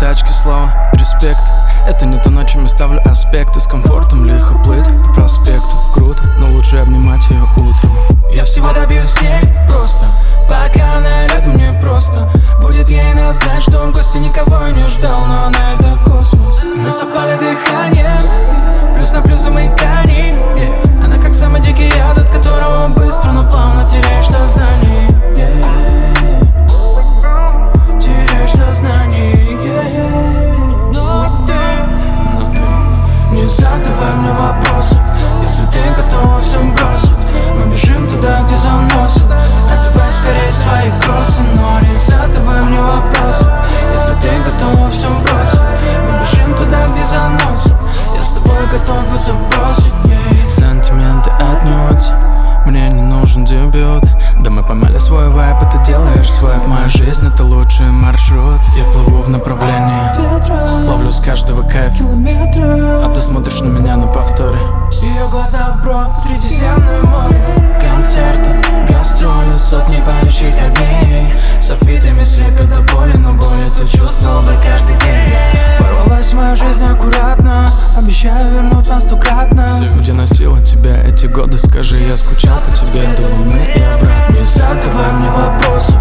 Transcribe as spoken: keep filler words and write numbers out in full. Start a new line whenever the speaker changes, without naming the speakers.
тачке слово респект. Это не то, на чем я ставлю аспекты. С комфортом лихо плыть по проспекту. Круто, но лучше обнимать ее утром.
Я всего добьюсь с ней просто, пока она рядом, мне просто будет ей назнать, что в гости никого не ждал, но она это космос. Мы совпали дыханием, плюс на плюс замыканий, yeah. Она как самый дикий яд, от которого быстро, но плавно теряешь сознание, yeah. Теряешь сознание, yeah. Но ты, но ты не задавай мне вопросов, если ты готова всем бросить. Мы бежим туда, где заносит, одевай скорее свои кроссы. Но не задавай мне вопросов, если ты готова всем бросить. Мы бежим туда, где заносит, я с тобой готов и забросить, yeah.
Сантименты отнюдь, мне не нужен дебют. Да мы поймали свой вайб, и ты делаешь свайп. Моя жизнь — это лучший маршрут. Я плыву в направлении
ветра,
ловлю с каждого кайф,
километра,
а ты смотришь на меня на повторе.
ее глаза брод, Средиземное море.
Концерты, гастроли, сотни поющих огней. Софитами слепят до боли, но боль эту чувствовал бы каждый день.
Порвалась моя жизнь аккуратно, обещаю вернуть вас стократно.
Где носила тебя эти годы, скажи, я скучал по тебе до луны и обратно.
Не задавай мне вопросов,